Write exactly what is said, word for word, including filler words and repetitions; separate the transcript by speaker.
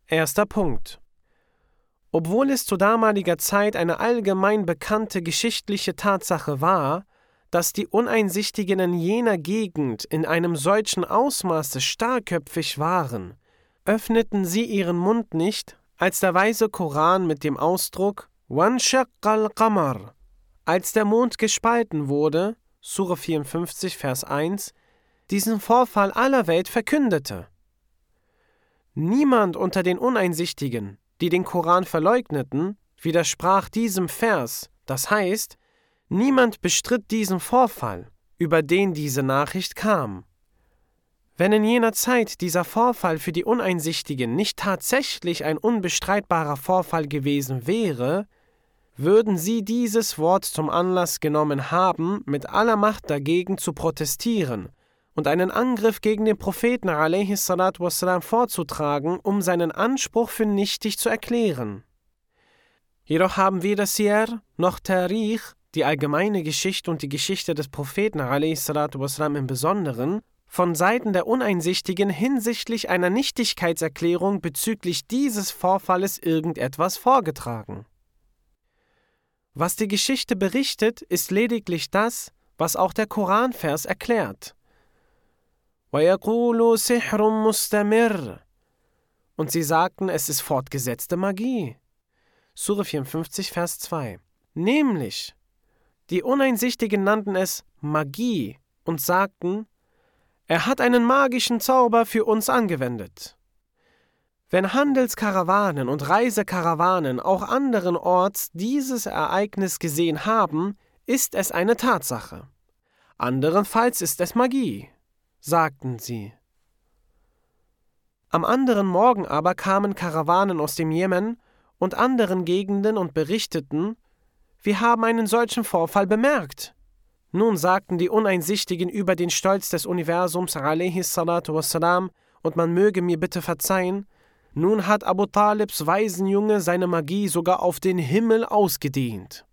Speaker 1: Erster Punkt. Obwohl es zu damaliger Zeit eine allgemein bekannte geschichtliche Tatsache war, dass die Uneinsichtigen in jener Gegend in einem solchen Ausmaße starrköpfig waren, öffneten sie ihren Mund nicht, als der weise Koran mit dem Ausdruck Wanshaqqal Qamar, als der Mond gespalten wurde, Sure vierundfünfzig, Vers eins, diesen Vorfall aller Welt verkündete. Niemand unter den Uneinsichtigen, die den Koran verleugneten, widersprach diesem Vers, das heißt, niemand bestritt diesen Vorfall, über den diese Nachricht kam. Wenn in jener Zeit dieser Vorfall für die Uneinsichtigen nicht tatsächlich ein unbestreitbarer Vorfall gewesen wäre, würden sie dieses Wort zum Anlass genommen haben, mit aller Macht dagegen zu protestieren und einen Angriff gegen den Propheten alaihi salatu wassalam vorzutragen, um seinen Anspruch für nichtig zu erklären. Jedoch haben weder Siyar noch Tarikh, die allgemeine Geschichte und die Geschichte des Propheten alaihi salatu wassalam im Besonderen, von Seiten der Uneinsichtigen hinsichtlich einer Nichtigkeitserklärung bezüglich dieses Vorfalles irgendetwas vorgetragen. Was die Geschichte berichtet, ist lediglich das, was auch der Koranvers erklärt. وَيَقُولُوا سِحْرٌ مُسْتَمِرٌ. Und sie sagten, es ist fortgesetzte Magie. Sure vierundfünfzig, Vers zwei. Nämlich, die Uneinsichtigen nannten es Magie und sagten, er hat einen magischen Zauber für uns angewendet. Wenn Handelskarawanen und Reisekarawanen auch anderenorts dieses Ereignis gesehen haben, ist es eine Tatsache. Anderenfalls ist es Magie, sagten sie. Am anderen Morgen aber kamen Karawanen aus dem Jemen und anderen Gegenden und berichteten, wir haben einen solchen Vorfall bemerkt. Nun sagten die Uneinsichtigen über den Stolz des Universums alaihi salatu wassalam, und man möge mir bitte verzeihen, nun hat Abu Talibs Waisenjunge seine Magie sogar auf den Himmel ausgedehnt.